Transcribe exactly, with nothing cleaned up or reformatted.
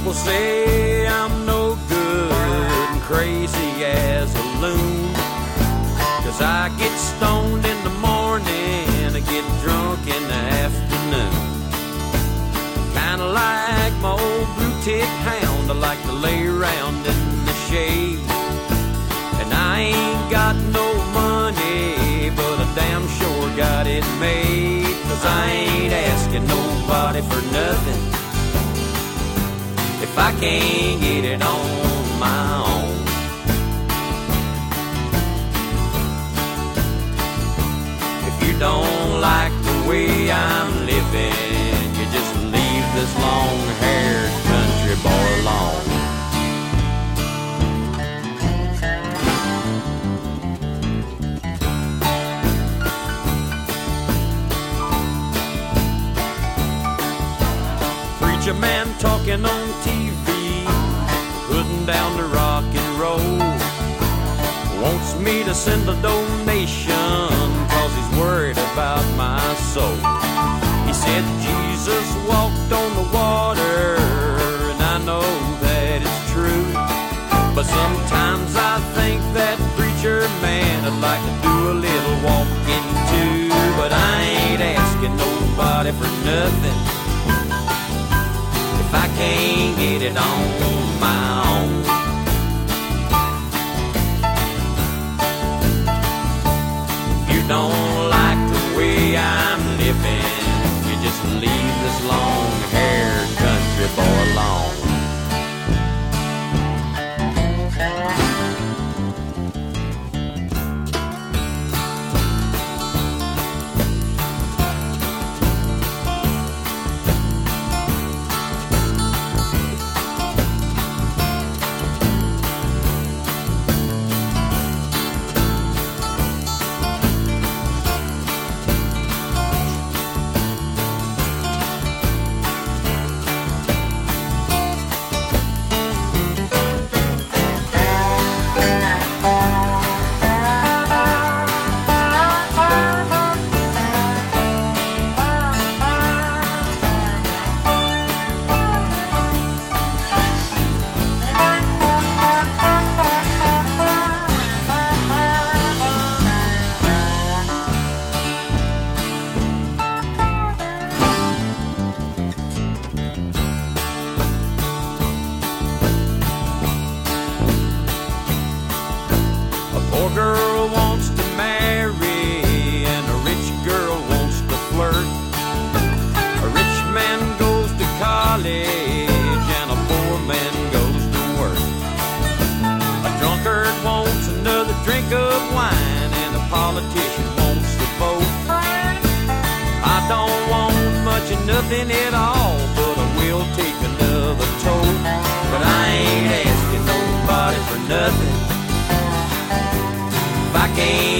People say I'm no good and crazy as a loon, 'cause I get stoned in the morning and I get drunk in the afternoon. Kinda like my old blue-tick hound, I like to lay around in the shade. And I ain't got no money, but I damn sure got it made, 'cause I ain't asking nobody for nothing if I can't get it on my own. If you don't like the way I'm living, you just leave this long-haired country boy alone. Preacher man talking on T V, putting down the rock and roll, wants me to send a donation 'cause he's worried about my soul. He said Jesus walked on the water, and I know that it's true, but sometimes I think that preacher man would like to do a little walking too. But I ain't asking nobody for nothing if I can't get it on my own. If you don't like the way I'm living, you just leave this long-haired country boy alone. Nothing at all, but I will take another toll. But I ain't asking nobody for nothing if I can't